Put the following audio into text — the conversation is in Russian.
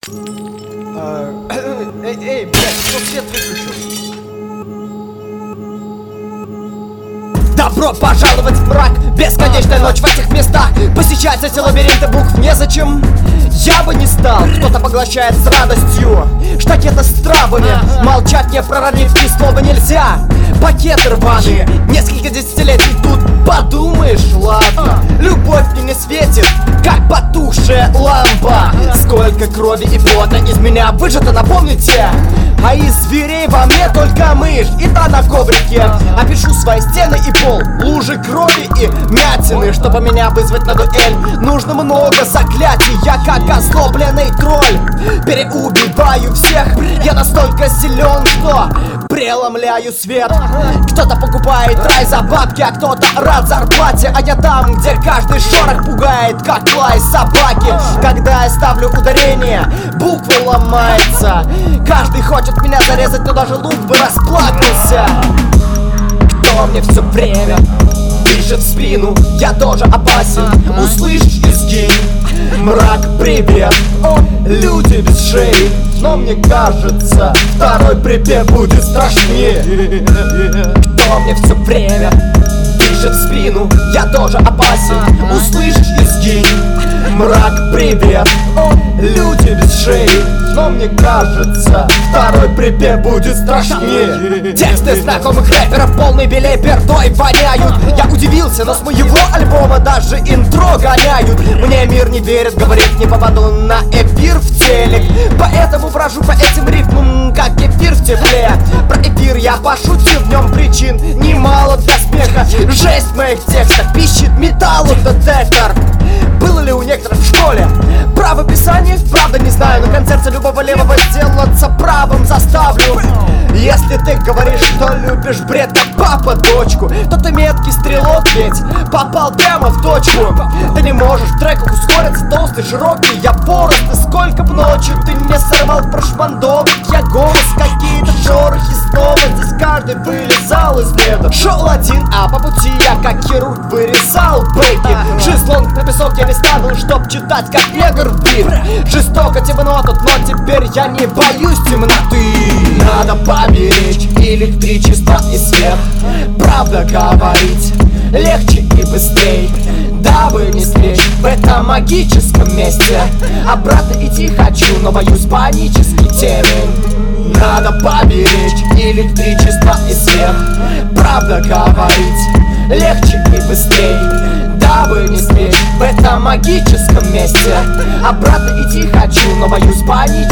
Эй, блядь, кто свет выключил? Добро пожаловать в мрак, бесконечная ночь в этих местах. Посещать эти лабиринты букв незачем, я бы не стал. Кто-то поглощает с радостью штакеты с травами. Молчать, не проронив ни слова нельзя. Пакеты рваные, несколько десятилетий тут. Подумаешь, ладно, любовь мне не светит, как потухшая лампа. Сколько крови и пота из меня выжато, напомните. А из зверей во мне только мышь, и та на коврике. Опишу свои стены и пол, лужи крови и мятины. Чтобы меня вызвать на дуэль, нужно много заклятий. Я как озлобленный тролль, переубиваю всех. Я настолько силен, что преломляю свет. Кто-то покупает рай за бабки, а кто-то рад зарплате. А я там, где каждый шорох пугает, как лай собаки. Когда я ставлю ударение, буквы ломаются. Каждый хочет меня зарезать, но даже лук бы расплакался. Кто мне все время дышит в спину, я тоже опасен. Услышь и сгинь. Мрак, привет, люди без шеи. Но мне кажется, второй припев будет страшнее. Кто мне все время дышит в спину, я тоже опасен. Услышь и сгинь. Мрак, привет, люди без шеи. Но мне кажется, второй припев будет страшнее. Тексты знакомых рэперов полный белей пердой воняют. Я удивился, но с моего альбома даже интро гоняют. Мне мир не верит, говорит, не попаду на эфир в телек. Поэтому брожу по этим рифмам, как эфир в тепле. Про эфир я пошутил, в нем причин немало для смеха. Жесть в моих текстах пищит металлодетектор. Было ли у некоторых в школе правописание? Правда не знаю, на концерте любого левого сделаться правым заставлю. Если ты говоришь, что любишь бред, как папа дочку, то ты меткий стрелок, ведь попал прямо в точку. Ты не можешь в треках ускориться, толстый, широкий, я порост. И сколько б ночью ты не сорвал прошмандовок, я голос, какие-то шорохи снова. Здесь каждый вылезал из неда. Шел один, а по пути я как хирург вырезал бейки. Шезлонг на песок я не ставил, чтоб читать как негр в бит. Жестоко темно тут, но теперь я не боюсь темноты. Надо поберечь электричество и свет. Правда говорить легче и быстрей, дабы не слечь в этом магическом месте. Обратно идти хочу, но боюсь панический темень. Надо поберечь электричество и свет. Правда говорить легче и быстрей, дабы не слечь в этом магическом месте. Обратно идти хочу, но боюсь панический